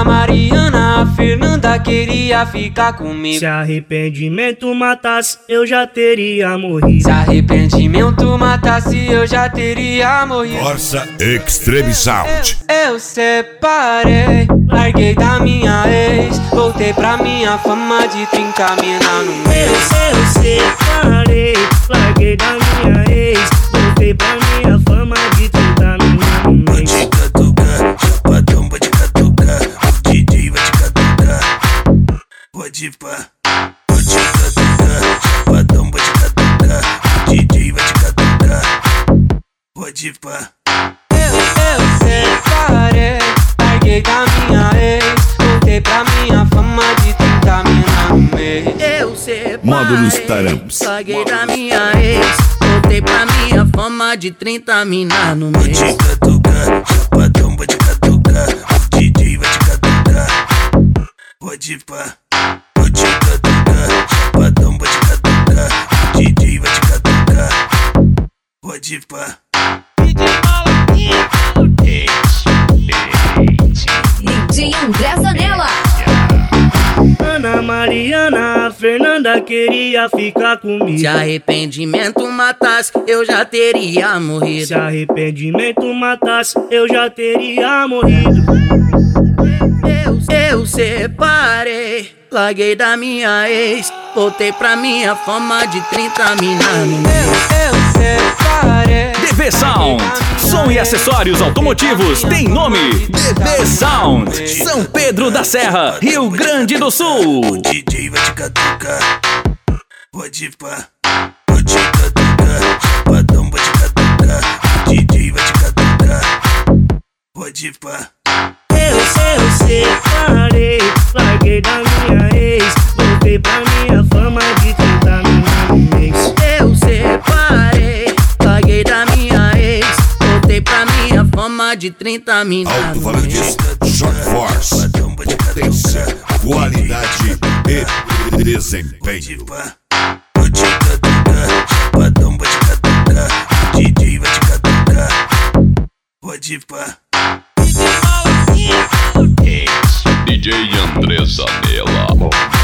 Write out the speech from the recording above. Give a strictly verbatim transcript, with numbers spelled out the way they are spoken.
Ana Mariana, a Fernanda queria ficar comigo. Se arrependimento matasse, eu já teria morrido. Se arrependimento matasse, eu já teria morrido. Força Extreme Sound. Eu, eu separei, larguei da minha ex, voltei pra minha fama de trinta mina no mês. Eu, eu separei, larguei da minha ex, voltei pra minha fama de trinta mina no mês. Pode catucar, chapadão, pode catucar, o D J vai te catucar. Pode pá, pode catucar, chapadão, pode catucar, o D J vai te catucar. Pode pá. Eu, eu separei, larguei da minha ex, voltei pra minha fama de trinta mina no mês. Eu separei, Módulos Taramps. larguei da minha ex, voltei pra minha fama de trinta mina no mês. Pode catucar, chapadão, pode catucar, o D J vai te catucar. Pode pá, pode catucar, chapadão, pode catucar, o D J vai te catucar. Pode pá. D J André Zanella. Ana Mariana, a Fernanda queria ficar comigo. Se arrependimento matasse, eu já teria morrido. Se arrependimento matasse, eu já teria morrido. Eu, eu separei, larguei da minha ex, voltei pra minha fama de trinta mina no mês. Eu, eu separei. D B Sound, som e acessórios automotivos tem nome. D B Sound, São Pedro da Serra, Rio Grande do Sul. O D J vai te catucar. Pode pá, pode catucar, chapadão, pode catucar, o D J vai te catucar. Pode pá. Eu, eu separei, larguei da minha ex, voltei pra minha fama de trinta mina no mês. Eu separei, larguei da minha ex, voltei pra minha fama de trinta mina no mês. Alto-falantes, Short Force, potência, qualidade e desempenho. Pode pá, pode catucar, chapadão, pode catucar, o D J vai te catucar. Pode pá. D J André Zanella.